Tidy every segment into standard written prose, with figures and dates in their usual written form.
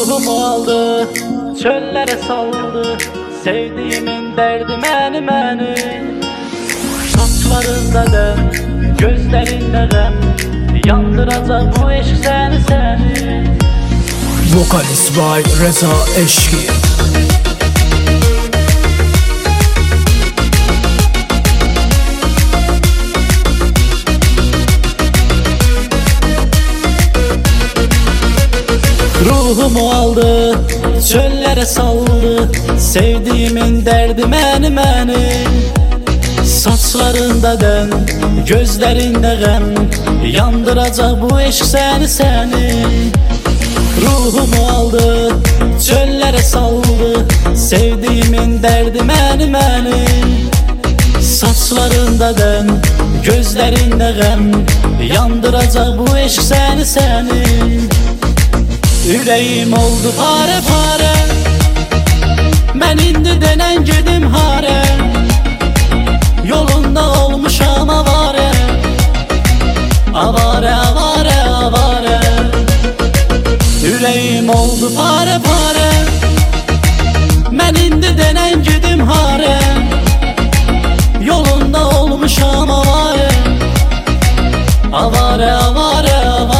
Ruhumu aldı, çöllere saldı, sevdiğimin derdi məni. Saçlarında dem, gözlerinde gəm, yandıracak bu eşq səni. Vokalist Vay Reza Eşki. Ruhumu aldı, çöllere saldı, sevdiğimin derdi məni. Saçlarında dem, gözlerinde gəm, yandıracak bu eşq səni. Ruhumu aldı, çöllere saldı, sevdiğimin derdi məni. Saçlarında dem, gözlerinde gəm, yandıracak bu eşq səni. Ürəyim oldu pare, mən indi denən gedim hare. Yolunda olmuşam avare, avare. Ürəyim oldu pare, mən indi denən gedim hare. Yolunda olmuşam avare, avare.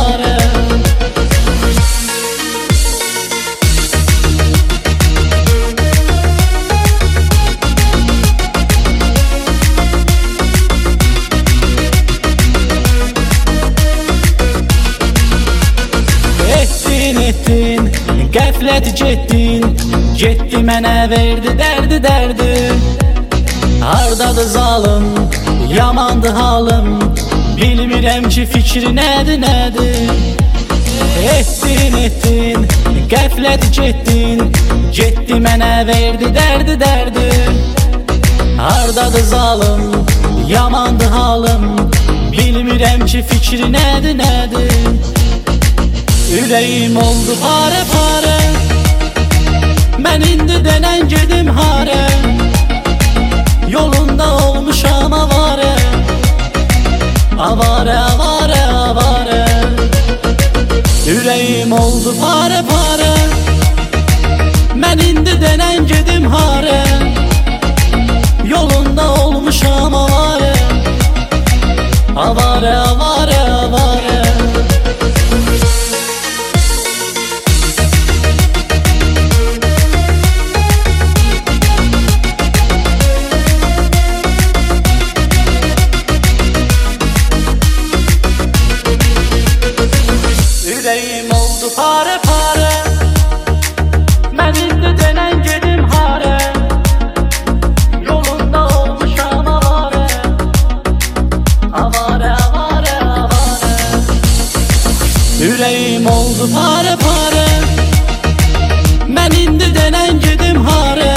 Ettin, qəflət getdi mənə verdi dərdi. Hardadır zalım, yamandı halım, bilmirəm ki fikri nədir. Ettin, qəflət getdi mənə verdi dərdi. Hardadır zalım, yamandı halım, bilmirəm ki fikri nədir. Ürəyim oldu pare, mən indi denən gedim hare. Yolunda olmuşam avare, avare. Ürəyim oldu pare, mən indi denən gedim hare. Yolunda olmuşam avare, avare. Ürəyim oldu pare, mən indi denən gedim hare. Yolunda olmuşam avare, avare. Ürəyim oldu pare, mən indi denən gedim hare.